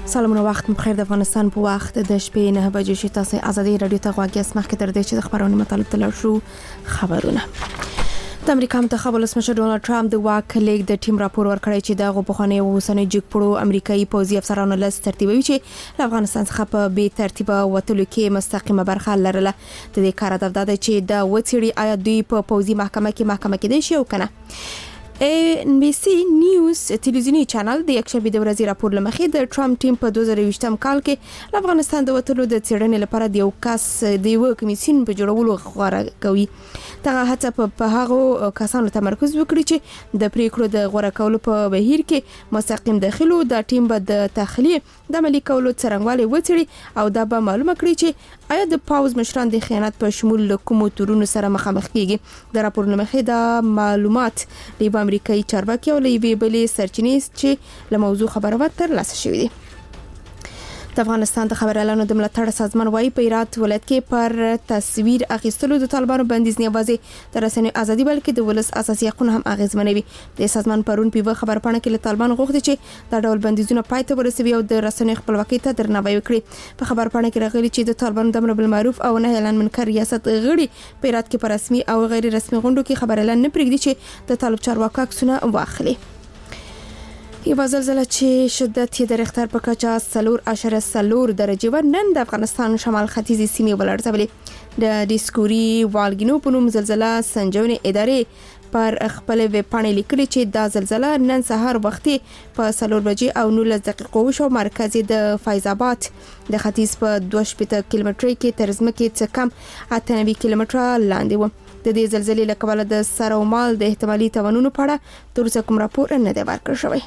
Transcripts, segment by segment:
سلامونه وخت بخیر. د افغانستان په وخت د شپې 9 بجې شي. تاسو ازادي رادیو ته غواړئ اسمه تر دې چې د خبرونو مطلب تل شو خبرونه. د امریکا منتخب ولسمشر ډونالد ټرمپ د واک لیک د ټیم راپور ورکړی چې د غوښنې اوسنۍ جګپړو امریکایي پوځي افسرانو لس ترتیبوي چې له افغانستان څخه په بې ترتیبه وتلو کې مستقیمه برخه لرله. د دې کار هدف دا دی چې د وڅېړي آیا دوی په پوځي محکمه کې دي شي او کنه. NBC نیوز تلویزیونی چینل د یکشنبه د ورځې راپور لمخې د ټرمپ ټیم په 2020م کال کې له افغانستان د وټلو د څېړنې لپاره د یو کس د یو کمیسیون په جوړولو غوړه کوي. دغه هڅه په هغو کسانو تمرکز وکړي چې د پریکړو د غوړه کولو په بهیر کې مستقیم داخلو. د ټیم به د تخلیه د عملي کولو څرنګوالي وڅېړي او دا به معلومه کړي چې آیا د پاوز مشران د خیانت په شمول کومو تورونو سره مخامخ کیږي. د راپور لمخې د معلومات د امریکایي چارواکي او لوی بلې سرچینې چې له موضوع خبرونه ترلاسه شوې دي. د افغانستان د خبريالانو د ملاتړ سازمان وايي په هرات ولایت کې پر تصویر اخیستلو د طالبانو بندیز نه یوازې د رسنیو ازادي بلکې د ولس اساسي حقوق هم اغیزمنوي. د سازمان پرون په خبرپاڼه کې له طالبانو غوښتي چې دا ډول بندیزونه پای ته ورسوي او د رسنیو خپلواکۍ ته درناوی وکړي. په خبرپاڼه کې راغلي چې د طالبانو د امر بالمعروف او نهي اعلان منکر ریاست غړي په هرات کې په رسمي او غیر رسمي غونډو کې خبريالان نه پرېږدي چې د طالب چارواکو عکسونه واخلي. یو زلزلہ چې شدت یې د ریختر په کچه 4.4 درجه و نن د افغانستان شمال ختیځي سیمې ولړزولې. د ډیسکوري والګینو په نوم زلزلہ سنجونې ادارې پر خپل ویب پاڼې لیکلي چې دا زلزلہ نن سهار وختي په 4 بجې او 19 دقیقو وشو. مرکز د فیض آباد د ختیځ په 2.8 کیلومتري کې تر ځمکې څخه کم 98 کیلومتره لاندې و. د دې زلزلې له کبله د سر او مال د احتمالي تاوانونو په اړه تر اوسه کوم راپور نه دی ورکړل شوی.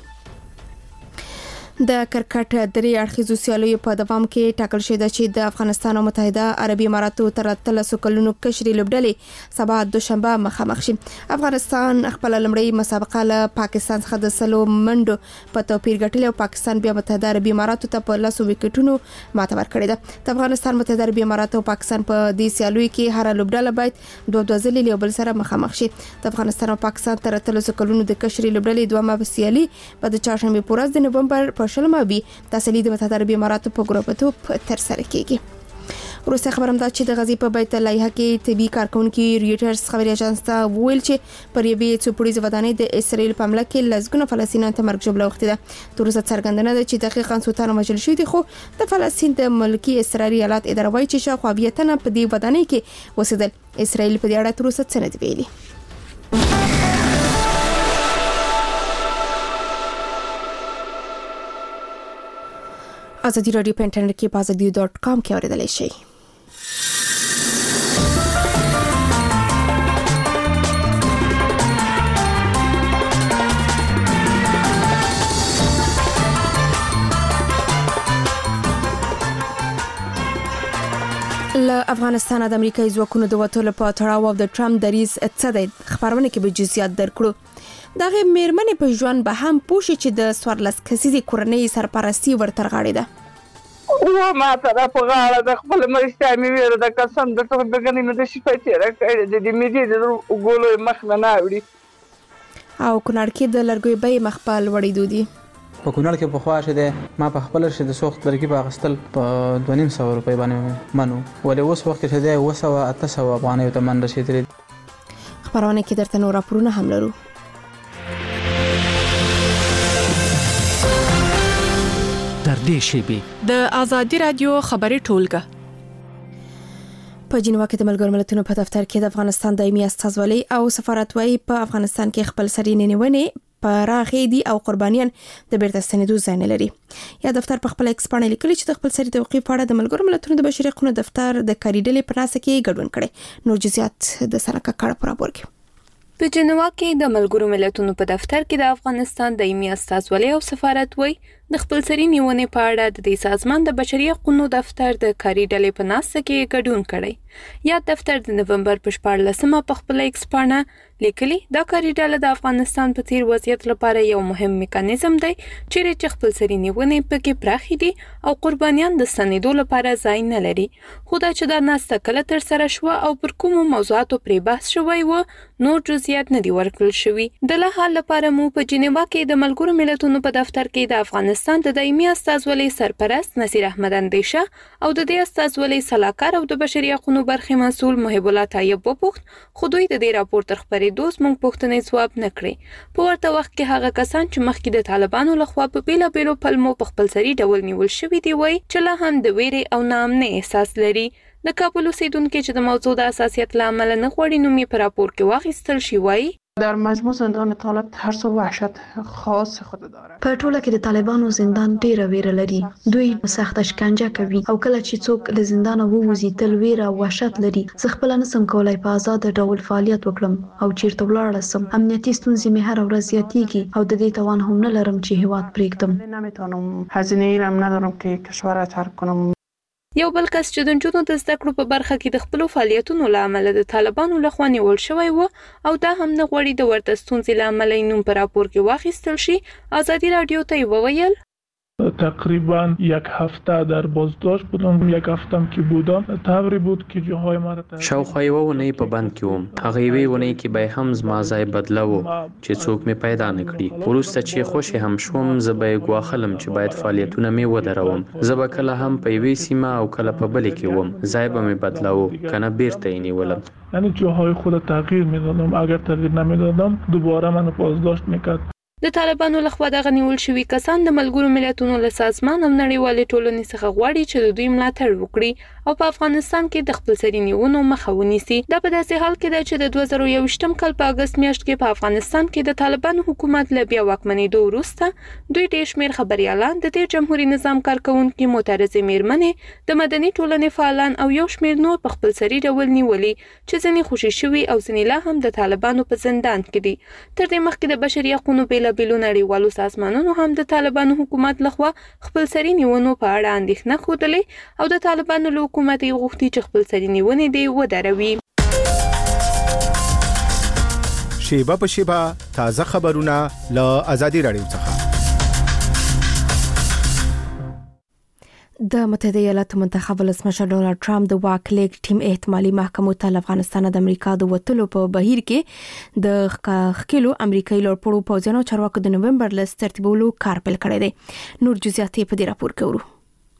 د کرکټ درې اړخیزو سیالیو په دوام کې ټاکل شوی چې د افغانستان او متحده عربي اماراتو تر 13 کلونو کشري لوبډلې سبا دوشنبه مخامخ شي. افغانستان خپل لمړی مسابقه له پاکستان څخه د سلو منډو په توپیر ګټلې او پاکستان بیا متحده عربي اماراتو ته په 10 وکټونو ماته ورکړې ده. د افغانستان متحده عربي اماراتو او پاکستان په دې سیالیو کې هر لوبډله باید دوه ځلې یو بل سره مخامخ شي. د افغانستان او پاکستان تر 13 کلونو د کشري لوبډلې دوه سیالي په د چهارشنبه په ورځ د نومبر په شلمه بي تحصیلي د متحده عربي اماراتو په ګروپتوب تر سره کیږي. وروسته خبرم دا چې د غزي په بیت الله کې طبي کارکونکو ریټرز خبري اژانس ته ویل چې پر یوې څوپړیزه ودانۍ د اسرائیل په حمله کې لزګونه فلسطینیان ته مرګ جوړه وخت ده. تر اوسه څرګندونه ده چې دقیقاً سوتانه مجل شوی دی، خو د فلسطین د ملکی اسرائیلي ایالات اداره وايي چې شاوخوا 20 تنه په دې ودانۍ کې وسیدل. اسرائیل په دې اړه تر اوسه څه نه دی ویلي. ازادي رادیو په انټرنیټ کې په azadi.com کې اوریدلای شئ. له افغانستان د امریکایي ځواکونو د وټلو په تړاو او د ټرمپ دریز څه دی خبرونه کې به جزئیات درکړو. دغه میرمنې په ژوند به هم پوښي چې د 14 کسیزي کورنۍ سرپرستی ورترغاړي ده. او ما ته په غاړه د خپل مرشته مې ویره د قسم د ټول بګنې نه د شپې تیر کړې د دې مې د ګولو مخ نه اوري. او کونړ کې د لرګوي به مخ په لوړې دودي. په کونړ کې په خواشه ده ما په خپل شې د سوخت لرګي په غستل په 2.5 روپۍ باندې منو ولې اوس وخت کې ده 800 افغانۍ ته من رسیدلې. خبرونه کې درته نور راپورونه هم لرو. د ازادي رادیو خبري ټولګه په جنیوا کې د ملګرو ملتونو په دفتر کې د افغانستان دایمي استازولي او سفارتوي په افغانستان کې خپل سرینې نیونې پراخې دي او قربانیان د بیرته ستنېدو ځای نه لري. یا دفتر په خپل ایکس باندې لیکلي چې د خپل سری توقیف په اړه د ملګرو ملتونو د بشري حقوقو دفتر د کاري ډلې په ناسه کې ګډون کړي. نور جزئیات د سرکه کړه پر راپور په جنیوا کې د ملګرو ملتونو په دفتر کې د افغانستان دایمي استازولي او سفارتوي د خپل سری نیونې په اړه د دې سازمان د بشري حقوقو دفتر د کاري ډلې په ناسه کې ګډون کړي. یا دفتر د نومبر په 14مه په خپل ایکس باندې لیکلي دا کاري ډله د افغانستان په تیر وضعیت لپاره یو مهم میکانیزم دی چې خپل سری نیونې پکې پراخې دي او قربانیان د ستنېدو لپاره ځای نه لري. خو دا چې دا ناسته کله تر سره شو او پر کومو موضوعاتو پرې بحث شوی و نور جزئیات نه دي ورکړل شوي. د لا حال لپاره مو په جنیوا کې د ملګرو ملتونو په دفتر کې د افغانستان افغانستان د دایمي استازولۍ سرپرست نصیر احمد اندیشه او د دې استازولۍ سلاکار او د بشري حقوقو برخې مسؤل محب الله طیب وپوښت، خو دوی د دې راپور تر خپرېدو زموږ پوښتنې ځواب نه کړې. په ورته وخت کې هغه کسان چې مخکې د طالبانو لخوا په بیلابیلو پلمو په خپلسري ډول نیول شوي دي وایي چې لا هم د ویرې او ناامنۍ احساس لري. د کابل اوسیدونکي چې د موضوع د حساسیت له امله نه غواړي نوم یې په راپور کې واخیستل شي وایي در مجموع زندان طالب ترس و وحشت خاص خود داره. په ټوله کې د طالبانو زندان ډیره ویره لري. دوی سخت شکنجه کوي او کله چې څوک له زندان ووځي تل ویره او وحشت لري. زه خپل نسم کولای په آزاد ډول فعالیت وکړم او چیرته ولاړ شم. امنیتي ستونزې مې هر ورځ زیاتېږي او د دې توان هم نه لرم چې هیواد پرېږدم. نمیتونم هزینه ای هم ندارم که کشور را ترک کنم. یو بل کس چې د نجونو د زده کړو په برخه کې د خپلو فعالیتونو له امله د طالبانو لخوا نیول شوی و او دا هم نه غواړي د ورته ستونزې له امله یې نوم په راپور کې واخیستل شي، ازادي راډیو ته یې وویل تقریبا یک هفته در بازداشت بودم. یک هفتم که بودم طوری بود که جاهای مرا شاوخوا یوه اونۍ په بند کې وم. هغه یوې اونۍ کې به هم زما ځای بدله و چې څوک مې پیدا نه کړي. وروسته چې خوشې هم شوم زه به یې ګواښلم چې باید فعالیتونه مې ودروم. زه به کله هم په یوې سیمه او کله په بلې کې وم. ځای به مې بدلو که نه بیرته یې نیولم. یعنی جاهای خود تغییر میدادم. اگر تغییر نمیدادم دوباره منو بازداشت میکرد. د طالبانو لخوا دغه نیول شوي کسان د ملګرو ملتونو له سازمان او نړیوالې ټولنې څخه غواړي چې د دوی ملاتړ وکړي او په افغانستان کې د خپلسري نیونو مخه ونیسي. دا په داسې حال کې ده چې د 2021 کال په اګست میاشت کې په افغانستان کې د طالبانو حکومت له بیا واکمنېدو وروسته دوی ډېر شمېر خبریالان، د تیر جمهوریت نظام کارکوونکي، معترضې میرمنې، د مدني ټولنې فعالان او یو شمېر نور په خپلسري ډول نیولي چې ځینې خوشي شوي او ځینې لا هم د طالبانو په زندان کې دي. تر دې مخکې د بشري حقوقو بیلابیلو نړیوالو سازمانونو هم د طالبانو حکومت لخوا خپلسري نیونو په اړه اندېښنه ښودلې او د طالبانو له حکومت یې غوښتي چې خپلسري نیونې دې ودروي. شیبه په شیبه تازه خبرونه له ازادي راډیو څخه. د متحده ایالاتو منتخب ولسمشر ډونالد ټرمپ د واک لیږد ټیم احتمالي محکمو ته افغانستان د امریکا د وټلو په بهیر کې د خکلو امریکایي لوړپوړو پوځیانو چارواکو د نوومبر لس ترتیبولو کار پیل کړی دی. نور جزئیات په دې راپور کې ورو.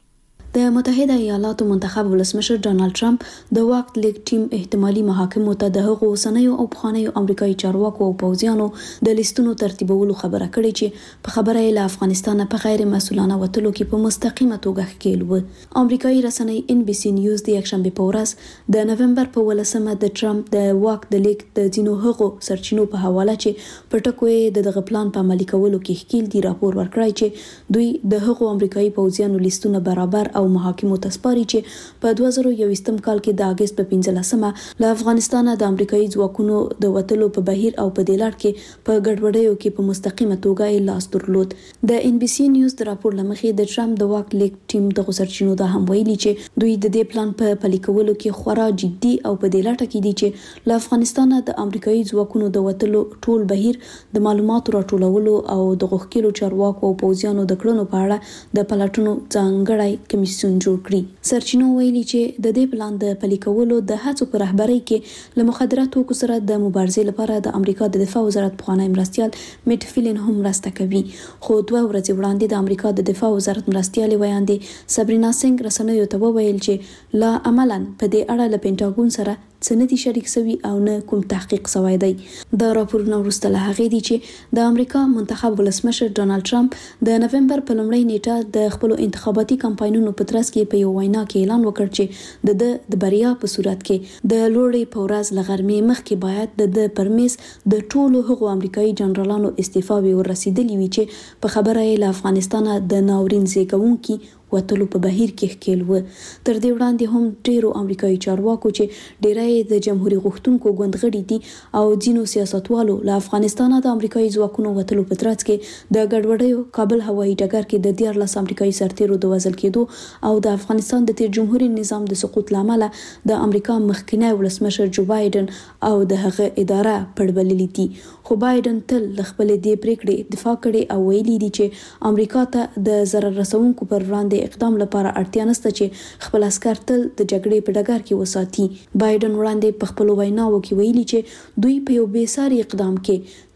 د متحده ایالاتو منتخب ولسمشر ډونالد ټرمپ د واک لیږد ټیم احتمالي محاکمو ته د هغو اوسنیو او پخوانیو امریکایي چارواکو او پوځیانو د لیستونو ترتیبولو خبره کړې چې په خبره یې له افغانستان په غیر مسؤلانه وټلو کې په مستقیمه توګه ښکېل و. امریکایي رسنۍ NBC نیوز د یکشنبه په ورځ د نوومبر په 18مه د ټرمپ د واک د لیږد د ځینو هغو سرچینو په حواله چې په ټکو یې دغه پلان په عملي کولو کې ښکېل دي راپور ورکړی چې دوی د هغو امریکایي پوځیانو لیستونه برابر او محاکمو ته سپاري چې په 2021 کال کې د اگست په 15مه له افغانستان د امریکایي ځواکونو د وټلو په بهیر او په دې لړ کې په ګډوډیو کې په مستقیمه توګه یې لاس درلود. د NBC نیوز د راپور لمخې د ټرمپ د واک لیږد ټیم د سرچینو دا هم ویلي چې دوی د دې پلان په پلي کولو کې خورا جدي او په دې لټه کې دي چې له افغانستان د امریکایي ځواکونو د وټلو ټول بهیر د معلوماتو راټولولو او د غوښتلو چارواکو او پوځیانو د کړنو په اړه د پلټنو ځانګړی کمیسیون جوړ کړی. سرچینو ویلي چې د دې پلان د پلي کولو د هڅو په رهبرۍ کې له مخدراتو توکو سره د مبارزې لپاره د امریکا د دفاع وزارت پخوانی مرستیال میټ فیلن هم مرسته کوي. خو 2 ورځې وړاندې د امریکا د دفاع وزارت مرستیال ویاندې سبرینا سنگ رسنیو ته وویل چې لا عملاً په دې اړه له پینټاګون سره سندي شریک سوي او نه کوم تحقیق سوی دی. دا راپورونه وروسته له هغې دي چې د امریکا منتخب ولسمشر ډونالد ټرمپ د نوومبر په لومړۍ نیټه د خپل انتخاباتي کمپاینونو په ترڅ کې په یو وینا کې اعلان وکړ چې د بریا په صورت کې د لوړې په ورځ له غرمې مخکې باید د پرمیز د ټولو هغو امریکایي جنرالانو استعفا ورسېدلې وي چې په خبره یې له افغانستان د ناورین زیږونکي وټلو په بهیر کې ښکېل و. تر دې وړاندې هم ډیرو امریکایي چارواکو چې ډیری د جمهوریت غوښتونکو ګوند غړي دي او ځینو سیاستوالو له افغانستان د امریکایي ځواکونو وټلو په ترڅ کې د ګډوډیو کابل هوایي ډګر کې د 14 امریکایي سرتیرو د وژل کېدو او د افغانستان د تیر جمهوریت نظام د سقوط لامل د امریکا مخکنی ولسمشر جو بایدن او د هغه اداره پړبللې دي. خو بایدن تل خپل دې پریکړې دفاع کړې او ویلي دي چې امریکا ته د ضرر رسونکو پر وړاندې اقدام لپاره اړتیا نشته چې خپل عسكر تل د جګړې په ډګر کې وساتي. بایدن وړاندې په خپل ویناوو کې ویلي چې دوی په یو بې ساري اقدام کې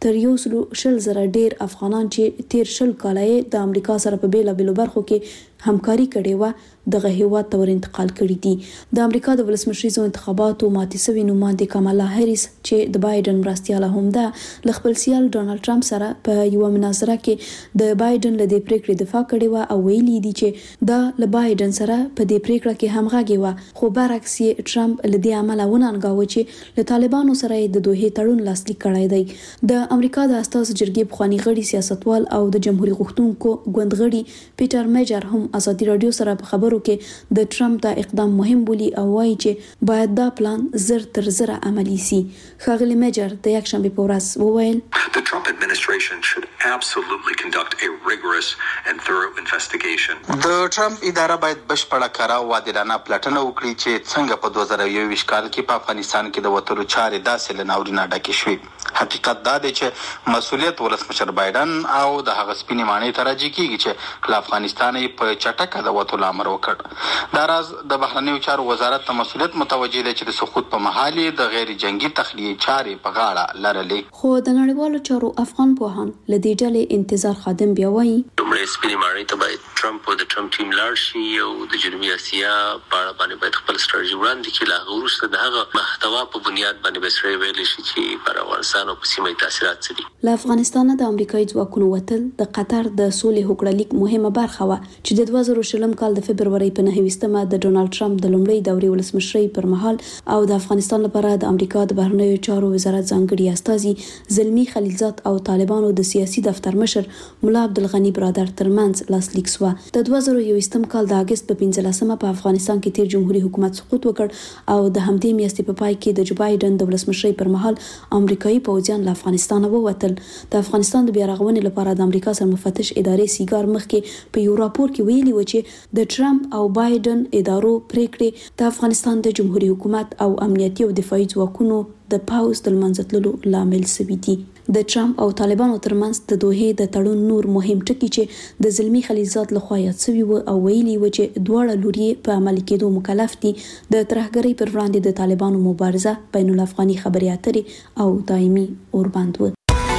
تر 100,000 ډیر افغانان چې تیر 20 کاله د امریکا سره په بیلابېلو برخو کې همکاري کړې و دغه هیواد ته ور انتقال کړي دي. د امریکا د ولسمشریزو انتخاباتو ماتې سوي نوماندې کامالا هریس چې د بایدن مرستیاله هم ده ل خپل سیال ډونالد ټرمپ سره په یو مناظره کې د بایدن له دې پریکړې دفاع کړې و او ویلي دي چې دا له بایدن سره په دې پریکړه کې همغږي و، خو برعکس یې ټرمپ له دې عمله وننګاوه چې له طالبانو سره د دوه تړون لاسلیک کړی دی. د امریکا د اساسي جرګې پخوانی غړي سیاستوال او د جمهوریت غوښتونکو ګوند غړي پیټر میجر هم ازادي رادیو سره په خبرو کې د ټرمپ دا اقدام مهم بولي او وایي چې باید دا پلان زر تر زره عملی سي. ښاغلي میجر د یکشنبه په ورځ وویل The Trump administration should absolutely conduct a rigorous and thorough investigation. د ټرمپ اداره باید بشپړه کاره او عادلانه پلټنه وکړي چې څنګه په 2021 کال کې په افغانستان کې د وتلو چارې داسې له ناورینه ډکې شوې. حقیقت دا دی چې مسؤلیت ولسمشر بایدن او د هغه سپینې ماڼۍ ته راجع کیږي چې له افغانستان په چټکه د وتلو امر وکړ. دا راز د بهرنیو چارو وزارت ته مسؤلیت متوجه دی چې د سقوط په مهال د غیر جنگي تخلیه چارې په غاړه لرلې. خو د نړیوالو چارو افغان پوهان له دې ډلې انتظار خادم بیا وایي دومره سپینې ماڼۍ ته باید ټرمپ او د ټرمپ ټیم لاړ شي او د جنوبي اسیا په اړه باندې باید خپل ستراتیژي وړاندې کړي. لا وروسته د هغه محتوا په بنیاد باندې به سره ویل شي چې پر افغانستان او په سیمه تاثیرات څه دي. له افغانستان د امریکایي ځواکونو وتل د قطر د سولې هوکړه لیک مهمه برخه و چې د 2020 کال د فبرवरी په 9مه د ډونالد ټرمپ د لومړۍ دورې ولسمشرۍ پر مهال او د افغانستان لپاره د امریکا د بهرنیو چارو وزارت ځانګړي استازي زلمی خلیلزاد او طالبانو د سیاسي دفتر مشر مولا عبدالغنی برادر ترمنځ لاسلیک شو. د 2021 کال د اگست په 15مه په افغانستان کې تیر جمهوریت حکومت سقوط وکړ او د همدې میاشتې په پای کې د جو بایدن د ولسمشرۍ پر مهال امریکایي پوځیان له افغانستان ووتل. د افغانستان د بیارغونې لپاره د امریکا سره مفتش ادارې سیګار مخکې په یو راپور کې ویلي و چې د ټرمپ او بایدن ادارو پریکړې د افغانستان د جمهوریت حکومت او امنیتي او دفاعي ځواکونو د پاوز د منځتللو لامل شوي دي. د ټرمپ او طالبانو ترمنځ د دوه د تړون نور مهم ټکي چې د زلمی خلیلزاد لخوا یاد شوي و او ویلي و چې دواړه لوري په عملي کېدو مکلف دي د ترهګرۍ پر وړاندې د طالبانو مبارزه بین الافغاني خبري اترې او دایمي اوربند و.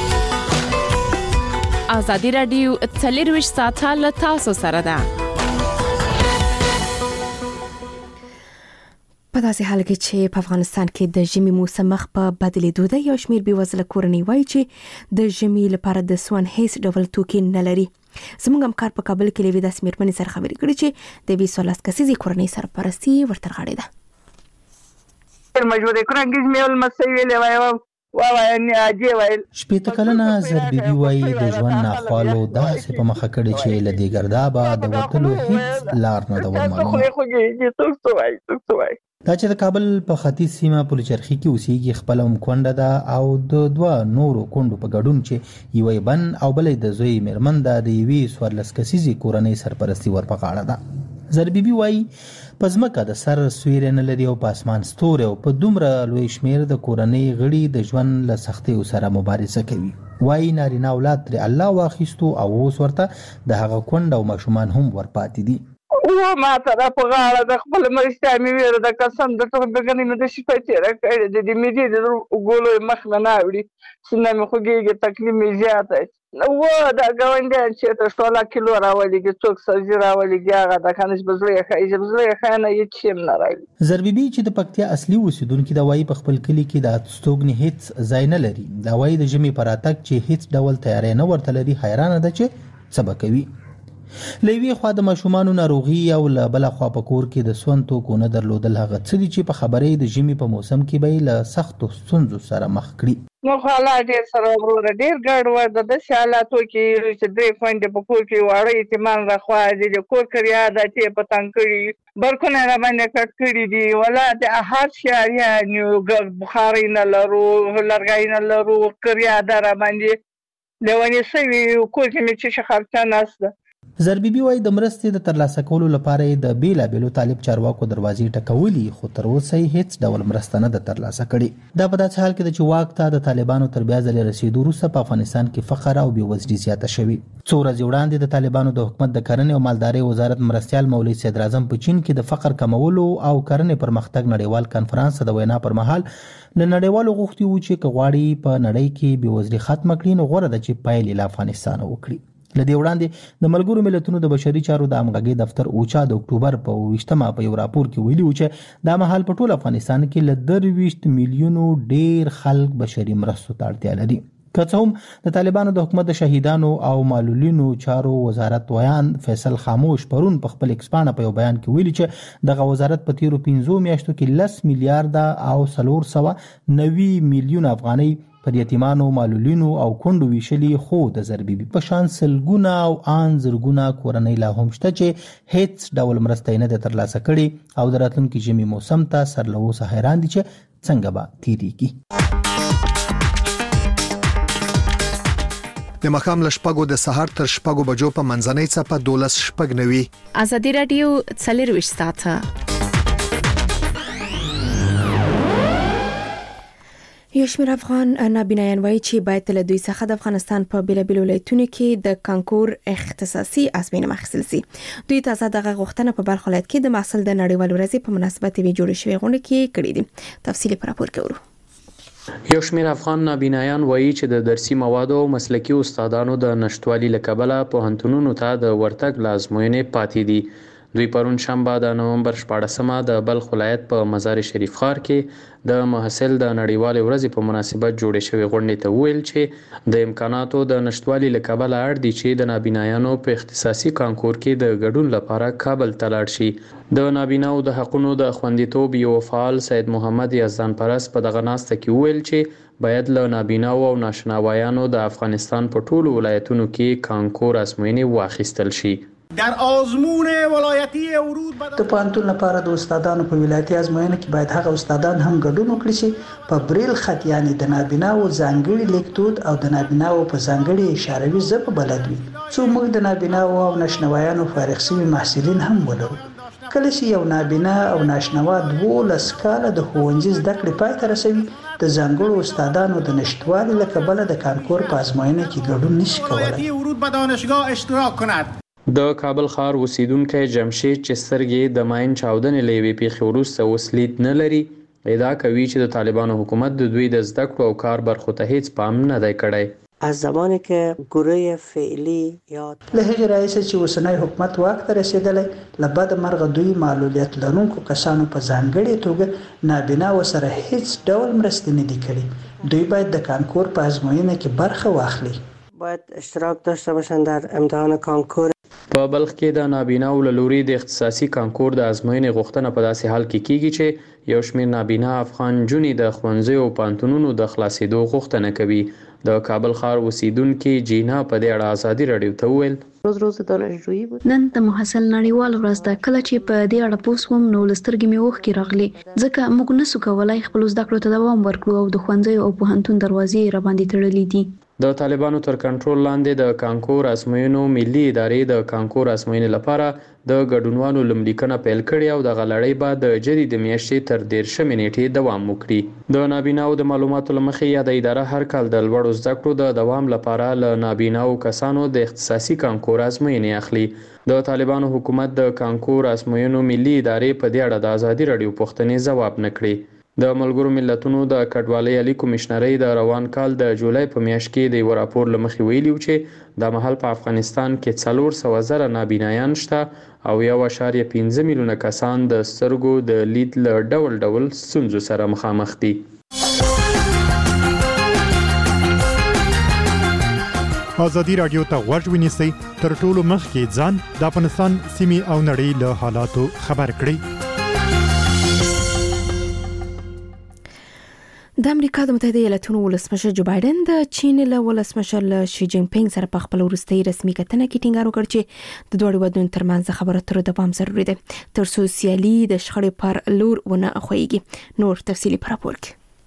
ازادي رادیو 24 ساعته له تاسو سره ده. په داسې حال کې چې په افغانستان کې د ژمي موسم مخ په بدلیدو دی، یو شمېر بېوزله کورنۍ وایي چې د ژمي لپاره د سون هیڅ ډول توکي نه لري. زموږ همکار په کابل کې لوي داسې مېرمنې سره خبرې کړې چې د 14 کسیزې کورنۍ سرپرستي ورته غاړې ده. مجبورې کورنګیز مې ولمسې ویلې وایي شپېته کلنه زربیبي وایي د ژوند ناخوالو داسې په مخه کړي چې له دې ګردابه د وتلو هیڅ لار نه ده ورمعلومه. دا چې د کابل په ختیځ سیمه پلچرخي کې اوسېږي خپله هم کونډه ده او د دوه نورو کونډو په ګډون چې یوه بن او بلې د زوی مېرمن ده د یوې 14 کسیزې کورنۍ سرپرستي ور په غاړه ده. زربیبي وایي په ځمکه د سر سویری نه لري او په اسمان ستوري او په دومره لوی شمېر د کورنۍ غړي د ژوند له سختیو سره مبارزه کوي. وایي نارینه اولاد ترې الله واخیستو او اوس ورته د هغه کونډه او ماشومان هم ورپاتې دي. ما ته په غاړه د خپل مرستیا مې ویره د قسم د ټول بګنې مې د شپې تېره کړې د دې مې د ګولو مخ مې نه اوړي سینه مې خوږېږي تکلیف مې زیاته و دا ګاونډیان چې ته 16 کیلو راولېږي څوک سبزي راولېږي هغه د کنيش بزړې ښایي بزړې خانه یې چیم نه راځي. زربیبي چې د پکتیا اصلي اوسیدونکو د وایي په خپل کلی کې د ستوګنې هیڅ ځای نه لري. دا وایي د ژمي پر اتک چې هیڅ ډول تیاری نه ورته لري حیرانه ده چې څه به کوي. لوی خوا د ماشومانو ناروغي او له بل خوا په کور کې د سون توکو نه درلودل هغه څه دي چې په خبرې د ژمي په موسم کې به له سختو ستونزو سره مخ کړي. نو حالات ډېر سره ورور ډېر ګډ و د داسې حالاتو کې چې درې خویندې په کور کې واړه یتیمان راخوا دي د کور کریا عادتې په تنګ کړي برکونه را باندې کټ کړي دي ولا د هر شی یعنی بخاري نه لرو لرګي نه لرو کریا در باندې لونی سوي کور کې مې چې خرڅه نسته. زربیبي وايي د مرستې د ترلاسه کولو لپاره د بیلابېلو طالب چارواکو دروازې ټکولې خو تر اوسه هیڅ ډول مرسته نه ده ترلاسه کړې. دا په داسې حال کې ده چې واک ته د طالبانو تر بیا ځلې رسیدو وروسته په افغانستان کې فقر او بېوزلي زیاته شوې. څو ورځې وړاندې د طالبانو د حکومت د کرنې او مالدارۍ وزارت مرستیال مولوي صدر اعظم په چین کې د فقر کمولو او کرنې پرمختګ نړیوال کانفرنس د وینا پر مهال له نړیوالو غوښتي وو چې که غواړي په نړۍ کې بېوزلي ختمه کړي نو غوره ده چې پیل یې له افغانستانه وکړي. لدې وړاندې د ملګرو ملتونو د بشري چارو د همغږۍ دفتر اوچا د اکتوبر په 28مه په یو راپور کې ویلي و چې دا مهال په ټول افغانستان کې له 23 میلیونو ډیر خلک بشري مرستو ته اړتیا لري. که څه هم د طالبانو د حکومت د شهیدانو او معلولینو چارو وزارت ویان فیصل خاموش پرون په خپل ایکسپانه په یو بیان کې ویلي چې دغه وزارت په تیرو 15 میاشتو کې 10 میلیارډ او 490 میلیون افغانۍ پر یتیمانو معلولینو او کونډو ویشلي، خو د زربیبي په شان سلګونه او ان زرګونه کورنۍ لا هم شته چې هیڅ ډول مرسته نه ده ترلاسه کړې او د راتلونکي ژمي موسم ته سر له اوسه حیران دي چې څنګه به تیریږي. د مخام له شپږو د سهار تر شپږو بجو په منځنۍ څپه 12:09 ازادي رادیو 24 ساعته. یو شمېر افغان نابینایان وایي چې باید له دوی څخه د افغانستان په بیلابیلو ولایتونو کې د کانکور اختصاصي ازموینه واخیستل شي. دوی تازه دغه غوښتنه په بلخ ولایت کې د محصل د نړیوال ورځې په مناسبت یې جوړ شوې غونډه کې کړې دي. تفصیلی په راپور کې ورو. یو شمېر افغان نابینایان وایي چې د درسي موادو او مسلکي استادانو د نشټوالي له کبله پوهنتونونو ته د ورتګ له ازموینې پاتې دي. دوی پرون شنبه د نومبر 14مه د بلخ ولایت په مزار شریف ښار کې د محصل د نړیوال ورځې په مناسبت جوړې شوې غونډې ته ویل چې د امکاناتو د نشټوالي له کبله اړ دي چې د نابینایانو په اختصاصي کانکور کې د ګډون لپاره کابل ته لاړ شي. د نابیناو د حقونو د خوندیتوب یو فعال سید محمد یزدان پرست په دغه ناسته کې ویل چې باید له نابیناو او ناشناوایانو د افغانستان په ټولو ولایتونو کې کانکور ازموینې واخیستل شي. در آزمون ولایتی ورود د پوهنتون لپاره د استادانو په ولایتي ازموینه کې باید هغه استادان هم ګډون وکړي چې په بریل خط یعنی د نابیناو ځانګړي لیکدود او د نابیناو په ځانګړي اشاروي ژبه بلد وي. څو موږ د نابیناو او ناشنوایانو فارغ شوي محصلین هم ولرو. کله چې یو نابینا او ناشنوا 12 کاله د ښوونځي زده کړې پای ته رسوي، د ځانګړو استادانو د نشټوالي له کبله د کانکور په ازموینه کې ګډون نشي کولای. ورود به دانشگاه اشتراک کند. د کابل ښار اوسیدونکی جمشید چې سترګې د ماین چاودنې له یوې پیښې وروسته اوس لید نه لري، ادعا کوي چې د طالبانو حکومت د دوی د زده کړو او کار برخو ته هیڅ پام نه دی کړی. از زمانی که گروه فعلی یا له هغې راهیسې چې اوسنی حکومت واک ته رسېدلی، له بده مرغه دوی معلولیت لرونکو کسانو په ځانګړې توګه نابیناو سره هیڅ ډول مرستې نه دي کړي. دوی باید د کانکور په ازموینه کې برخه واخلي. باید اشتراک داشته باشند در امتحان کانکور. په بلخ کې د نابیناو له لوري د اختصاصي کانکور د ازموینې غوښتنه په داسې حال کې کیږي چې یو شمېر نابینا افغان نجونې د ښوونځیو او پوهنتونونو د خلاصېدو غوښتنه کوي. د کابل ښار اوسیدونکي جینا په دې اړه ازادي راډیو ته وویل روز دانشجویی بود. نن د محصل نړیوال ورځ ده. کله چې په دې اړه پوه شوم نو له سترګې مې اوښکې راغلې، ځکه موږ نسو کولی خپلو زده کړو ته دوام ورکړو او د ښوونځیو او پوهنتون دروازې راباندې تړلې دي. د طالبانو تر کنټرول لاندې د کانکور ازموینو ملي ادارې د کانکور ازموینې لپاره د ګډونوالو لومړیکنه پیل کړې او دغه لړۍ به د جدي د میاشتې تر 13 نیټې دوام وکړي. د نابیناو د معلوماتو له مخې یاده اداره هر کال د لوړو زده کړو د دوام لپاره له نابیناو کسانو د اختصاصي کانکور ازموینې اخلي. د طالبانو حکومت د کانکور ازموینو ملي ادارې په دې اړه د ازادي راډیو پوښتنې ځواب نه کړې. د ملګرو ملتونو د کډوالۍ عالی کمشنرۍ د روان کال د جولای په میاشت کې د یو راپور له مخې ویلي و چې د مهال په افغانستان کې 400,000 نابینایان شته او 1.5 میلیونه کسان د سترګو د لید له ډول ډول ستونزو سره مخامخ دي. ازادي راډیو ته غوږ ونیسئ، تر ټولو مخکې ځان د افغانستان سیمې او نړۍ له حالاتو خبر کړئ. د امریکا د متحده ایالاتونو ولسمشر جو بایدن د چین له ولسمشر شي جین پینګ سره په خپل وروستۍ رسمي کتنه کې ټینګار وکړ چې د دوه ودونو ترمنځ خبرو اترو دوام ضروري دی ترڅو سیالي د شخړې پر لور ونه خوځيږي. نور تفصيلي په راپور کې.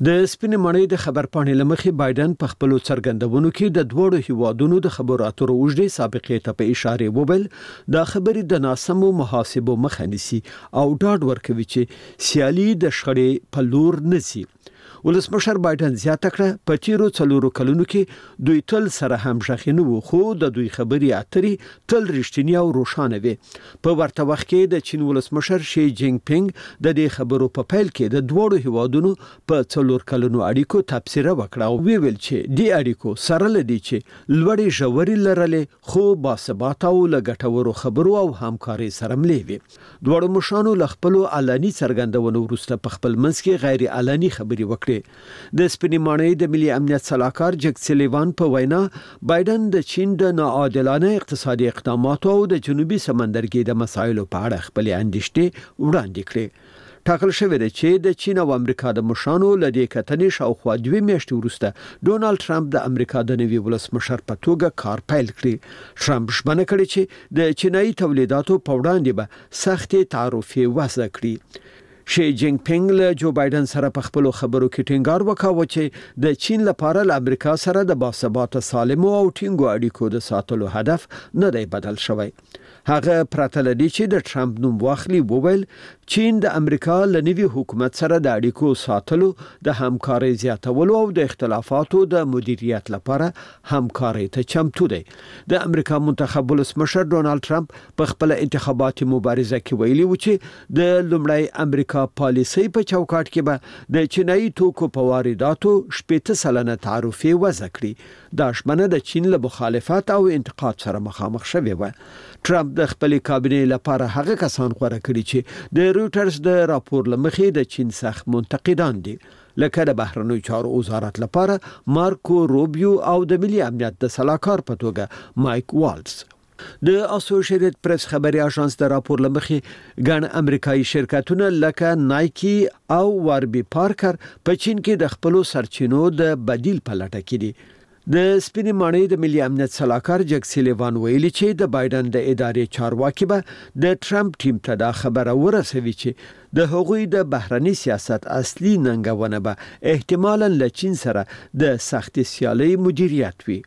د سپین مړی د خبرپاڼې لمخې بایدن په خپل څرګندونو کې د دوړو هیوادونو د خبرو اترو اوږدې سابقې ته په اشاره وویل دا خبرې د ناسمو محاسبو مخه نیسي او ډاډ ورکوي چې سیالي د شخړې په لور نه ځي. ولسمشر بایدن زیاته کړه په تیرو 4 کلونو کې دوی تل سره همغږي نه وو، خو د دوی خبرې اترې تل رښتینی او روښانه وي. په ورته وخت کې د چین ولسمشر شي جینګ پینګ د دې خبرو په پیل کې د دوړو هیوادونو په 4 کلونو اړیکو تبصره وکړه او ویل چې دې اړیکو سره لدی چې لوړې ژورې لرلې خو باثبات او لګټورو خبرو او همکاري سره ملي. دوړو مشانو ل خپل علني څرګندونو وروسته په خپل منځ کې غیر علني خبري وکړي. د سپینې ماڼۍ د ملي امنیت صلاحکار جک سلیوان په وینا بایدن د چین د ناعادلانه اقتصادي اقداماتو او د جنوبي سمندرګي د مسایلو په اړه خپل اندېښنې وړاندې کړې. ټاکل شوی دی چې د چین او امریکا د مشانو لدې کتنې شاوخوا 2 میاشتې وروسته ډونالد ټرمپ د امریکا د نوي ولسمشر په توګه کار پیل کړی. ټرمپ ژمنه کړې چې د چینایي تولیداتو په وړاندې به سختې تعرفې وضع کړي. شي جینګ پینګ له جو بایدن سره په خپل خبرو کې ټینګار وکاوه چې د چین لپاره له امریکا سره د باثبات سالمو او ټینګو اړیکو د ساتلو هدف نه دی بدل شوی. هغه پرته لدی چې د ټرمپ نوم واخلي وویل چین د امریکا له نوي حکومت سره د اړیکو ساتلو د همکارۍ زیاتولو او د اختلافاتو د مدیریت لپاره همکارۍ ته چمتو دی. د امریکا منتخب ولسمشر ډونالد ټرمپ په خپل انتخاباتي مبارزه کې ویلي و چې د لومړی امریکا پالیسي په چوکاټ کې به د چینایي توکو په وارداتو 80% تعرفې وضع کړي. دا شمنه د چین له مخالفت او انتقاد سره مخامخ شوی و. ټرمپ د خپل کابینې لپاره هغه کسان غوړه کړي چې د رويټرز د راپور لمخې د چین سخت منتقدان دي، لکه د بهرنیو چارو وزارت لپاره مارکو روبیو او د ملي امنیت د سلاکار په توګه مایک والز. د اسوسییټډ پریس خبري اژانس د راپور لمخې ګڼ امریکایي شرکتونه لکه نایکی او واربي پارکر په چین کې د خپل سرچینو د بدیل په لټه کې دي. د سپینې ماڼۍ د ملي امنیت صلاحکار جک سلیوان ویلي چې د بایدن د ادارې چارواکي به د ټرمپ ټیم ته دا خبره ورسوي چې د هغوی د بهرني سیاست اصلي ننګونه به احتمالاً له چین سره د سخت سیالي مدیریت وي.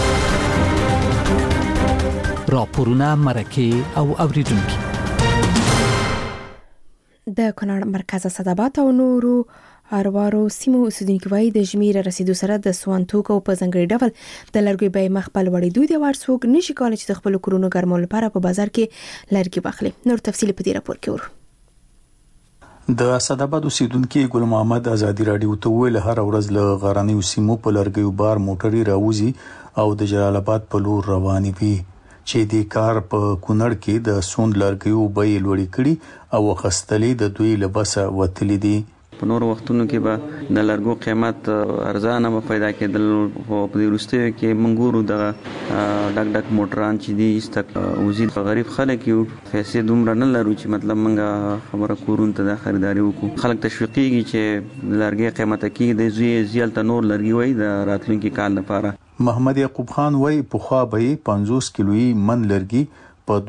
راپورونه مرکه او اوریدونکو د کونړ مرکز صدابات او نورو اروارو سیمو اوسیدونکو وایي د ژمیر رسیدو سره د سوان توکو په ځانګړي ډول د لرګي بیه مخ په لوړېدو دی او هر څوک نشي کولای چې د خپل کورونو ګرمولو لپاره په بازار کې لرګي واخلي. نور تفصیل په دې راپور کې ورو. د اسداباد اوسیدونکو ګل محمد ازادي رادیو ته ویل هر ورځ له غرانیو سیمو په لرګي بار موټري راوځي او د جلال آباد په لور رواني وي چې د کار په کونړ کې د سوند لرګیو بیې لوړې کړي او خستلې د دوی لباسه وتلې دي. په نور وختونو کې به د لرګو قیمت ارزانه به پیدا کېدل او په دې وروستیو کې منګورو د ډک ډک موټران چې دي استک وزید غریب خلک یو پیسې دومره نه لرو چې مطلب منګه خبره کورون ته د خریداري وکړو. خلک تشویقيږي چې لرګي قیمت کې د زیالته نور لرګي وای د راتلونکي کال لپاره. محمد یعقوب خان وای په خوا به 50 کیلوي من لرګي په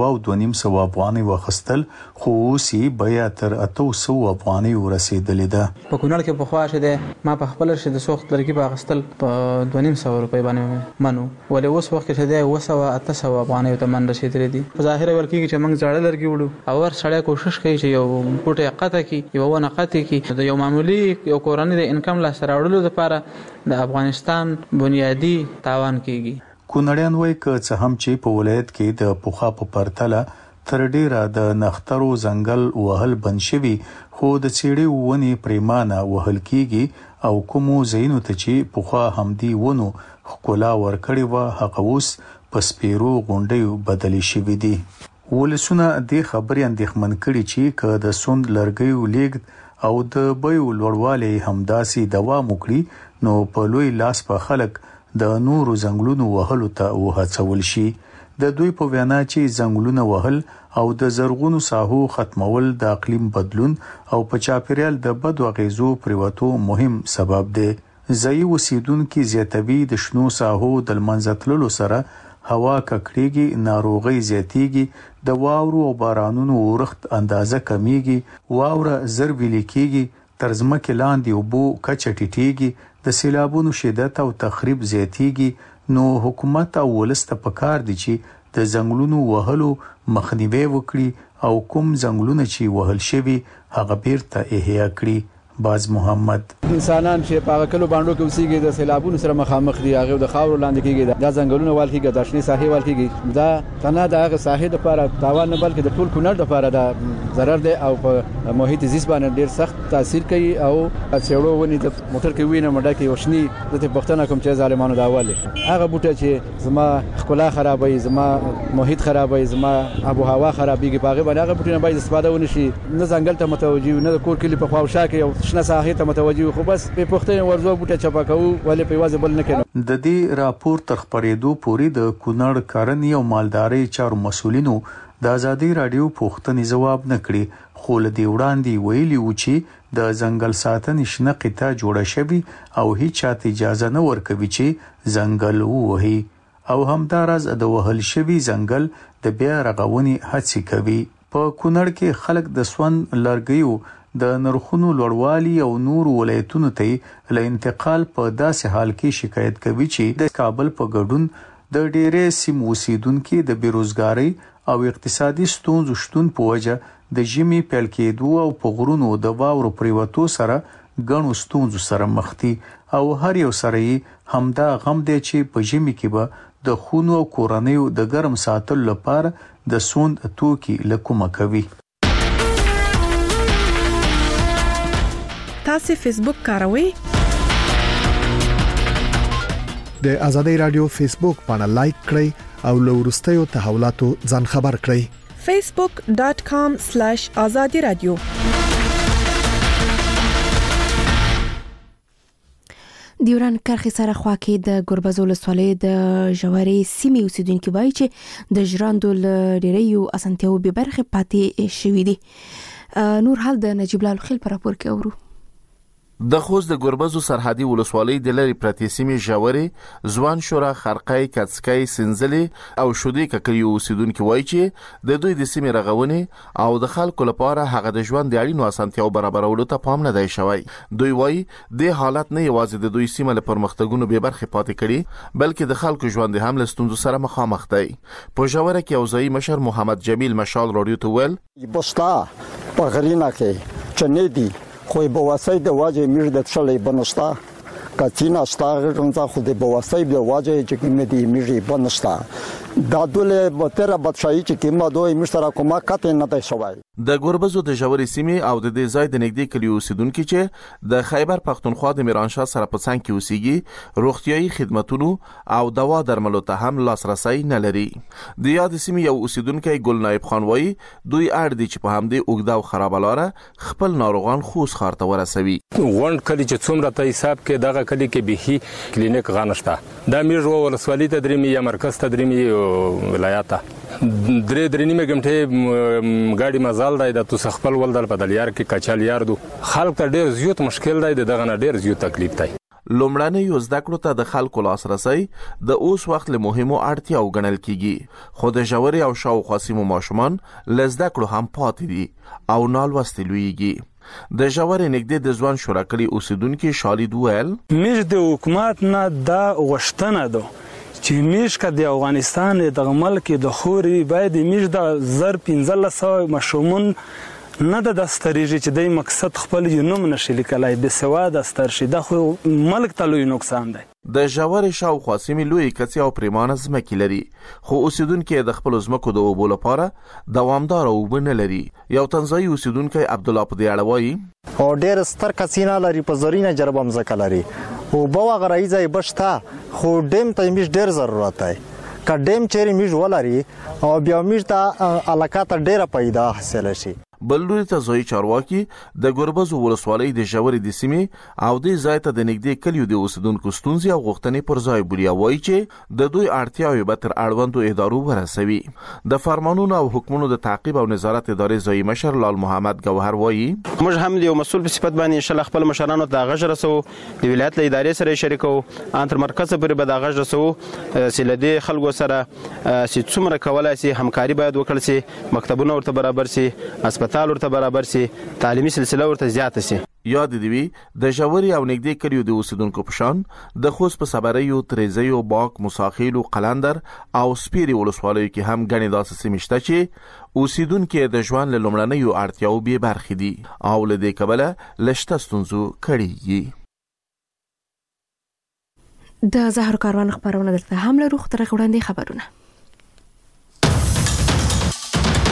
200 افغانۍ واخستل خو اوسې بیا تر 800 افغانۍ ورسېدلې ده. په کونړ کې په خوا شه ما په خپل شه د سوخت لرګي واخستل په 250 روپۍ باندې منو ولې اوس وخت کې شه 800 افغانۍ ته من رسېدلې دي. په ظاهر ورکیږي چې موږ ځاړه لرګي وړو او ور سړی کوشش کوي چې یو بوټي قطه کې یو ونه قطه کې د یو معمولی یو کورنۍ د انکم لا سره وړلو لپاره د افغانستان بنیادی تاوان کیږي. کونړیان وایي که څه هم چې په ولایت کې د پوخا په پرتله تر ډیره د نخترو ځنګل وهل بند شوي خو د څېړې ونې پریمانه وهل کیږي او کومو ځایونو ته چې پوخا همدي ونو ښکلا ورکړې وه هغه اوس په سپیرو غونډیو بدلې شوي دي. ولسونه دې خبرې اندېښمن کړي چې که د سوند لرګیو لیږد او د بیو لوړوالی همداسې دوام وکړي نو په لوی لاس په خلک د نورو ځنګلونو وهلو ته وهڅول شي. د دوی په وینا چې ځنګلونه وهل او د زرغونو ساحو ختمول د اقلیم بدلون او په چاپیریال د بدو اغیزو پریوتو مهم سبب دی. ځایي اوسیدونکو زیاتوي د شنو ساحو د منځتللو سره هوا ککړېږي، ناروغي زیاتېږي، د واورو او بارانونو ورښت اندازه کمیږي، واوره زر ویل کېږي تر ځمکې لاندې اوبو کچه ټیټیږي، د سیلابونو شدت او تخریب زیاتیږي، نو حکومت او ولس ته پکار دي چې د ځنګلونو وهلو مخنیوي وکړي او کوم ځنګلونه چې وهل شوي هغه بیرته احیا کړي. باز محمد انسانان چې په هغه کلو باندې کې اوسېږي د سیلابونو سره مخامخ دي، هغه د خاورو لاندې کېږي، دا ځنګلونه وال کېږي، د شنې ساحې وال کېږي، دا تنه د هغه ساحې لپاره تاوان نه بلکې د ټول کونړ لپاره دا ضرر دی او په محیط زیست باندې ډیر سخت تاثیر کوي. او څېړو ونی د موټر کې وینه مډه کې وشني د پښتنه کوم چې ظالمانو دا واله هغه بوټه چې زما ښکلا خرابوي، زما محیط خرابوي، زما آب او هوا خرابېږي، په هغه باندې هغه بوټونه باید استفاده ونشي، نه ځنګل ته متوجي، نه د کور کلی په خواوشا کې شنه ساحې ته متوجي، خو بس په پښتنه ورزو بوټه چپا کوو ولې په واځ بل نه کینو. د دې راپور تر خبرېدو پورې د کونړ کرنې او مالدارۍ چارو مسولینو د ازادي رادیو پوښتنې جواب نه کړي، خو له دې وړاندې ویلي و چې د ځنګل ساتنې شنه قطعه جوړه شوې او هیڅ چاته اجازه نه ورکوي چې ځنګل ووهي، او همداراز د وهل شوي ځنګل د بیا رغونې هڅې کوي. په کونړ کې خلک د سون لرګیو د نرخونو لوړوالي او نور ولایتونو ته له انتقال په داسې حال کې شکایت کوي چې د کابل په ګډون د ډېرې سیمو اوسیدونکو د بیروزګارۍ او اقتصادي ستونزو شتون په وجه د ژمي پیل کېدو او په غرونو د واورو پریوتو سره ګڼو ستونزو سره مخ دي، او هر یو سره یې همدا غم دی چې په ژمي کې به د خونو او کورنیو د ګرم ساتلو لپاره د سوند توکي له کومه کوي. تاسو فیسبوک کاروئ؟ د ازادي رادیو فیسبوک باندې لایک کړئ او له وروستیو تحولاتو ځان خبر کړئ. facebook.com/azadi radio. دیوران کرخي سره خوا کې د ګربز ولسوالۍ د جواري سیمې اوسیدونکو وایي چې د ژرندو ډېریو اسانتیاو به برخه پاتې شوې دي. نور حال د نجیب الله خیل پر راپور کې اورو. د خوست د ګربزو سرحدي ولسوالۍ د لری پرتې سیمې ژوري ځوان شورا خرقای کڅکای سنځلي او شودي ککریو اوسیدونکو وایي چې د دوی د سیمې رغونې او د خلکو لپاره هغه د ژوند د اړینو اسانتیاو برابرولو ته پام نه دی شوی. دوی وایي د حالت نه یوازې د دوی سیمه له پرمختګونو به برخه پاتې کړي بلکې د خلکو ژوند هم له ستونزو سره مخامخ دی. په ژوره کې اوځي مشر محمد جمیل مشال رادیو ته ویل بوستا په غرینا کې چنې دي خو به واسي د واجه میر د څلې بنستا کاتینا ستاره رونځه خو د بواسي د واجه چې کې دي میر بنستا دا دوله بتره بچای چې کیما دوی مشترک کومه کته نه دی شوی. د ګربزو د ژورې سیمې او د دې ځای د نږدې کلیو اوسیدونکو چې د خیبر پښتونخوا د میرانشاه سره په څنګ کې اوسېږي روغتيایي خدماتونو او دوا درملو ته هم لاسرسي نه لري. د یاد سیمې یو اوسیدونکو ګل نایب خان وایي دوی اړ دي چې په همدې اوګدا او خرابلاره خپل ناروغان خوست ښار ته ورسوي. وند کلی چې څومره ته حساب کې دغه کلی کې به کلینیک غانشته دا میرو ولسوالۍ ته درېمې یا مرکز ته درېمې ولایت درې نیمه غمټه ګاډي مزال دی د تو خپل ولدل بدل یار کې کچال یار دو خلک ته ډېر زیات مشکل دی دغه نه ډېر زیات تکلیف دی. لومړنۍ یو زده کړو ته د خلکو لاسرسي د اوس وخت له مهمو اړتیاو ګڼل کیږي، خو د ژورې او شاوخوا سیمو ماشومان له زده کړو هم پاتې دي او نالوستي لویږي. د ژورې نږدې د ځوان شورا کلی اوسیدونکو شالید ویل موږ د حکومت نه دا غوښتنه ده چې موږ د افغانستان د ملک د خوري باید موږ د 1500 مشمون نه د دستریږي چې د مقصد خپل یونم نشي لیکلای به سواد استرشي د خو ملک ته لوی نقصان دی. د ژورې شاوخوا سیمې لوی کڅي او پریمانه ځمکې لري، خو اوسیدونکو د خپل ځمکو د اوبو لپاره دوامدار اوبه نه لري. یو تنځای اوسیدونکو عبد الله په دی اړه وایي او ډېر ستر کسینه لري په زرینه جربم ځکه لري او بوا غرایزه بشتا خو ډیم ته میش ډېر ضرورت دی که ډیم چیرې میش ولري او بیا میش ته علاقه ته ډېره پیدا حاصل شي. بلوري ته ځای چارواکي د ګربزو ولسوالۍ د ژورې د سیمې او د ځای ته د نږدې کلیو د اوسیدونکو ستونزې او غوښتنې پر ځای بولي وایي چې د دوی اړتیاوې به تر اړوندو ادارو ورسوي. د فرمانونو او حکمونو د تعقیب او نظارت ادارې ځای مشر لال محمد گوهر وایي موږ هم یو مسؤل په صفت باندې ان شاء الله خپل مشرانو ته غږ رسو د ولایت له ادارې سره شریکو انتر مرکز پورې به دا غږ رسو سیلدي خلکو سره چې څومره کولای شي همکاري باید وکړي شي مکتبونه ورته برابر شي هسپتال ورته برابر شي تعلیمي سلسله ورته زیاته شي. یاد دی د جوړي او نګدې کلیو د اوسیدونکو په شان د خوست په صبریو تریزیو باک مساخیل او قلندر او سپيري ولسوالۍ کې هم غني داسې سیمشته چې اوسیدونکو د ژوند له لومړنیو اړتیاو به برخې دي او له دې کبله لشته ستونزو کړي. د زهر کاروان خبرونه دلته هم له روغ تر وړاندې خبرونه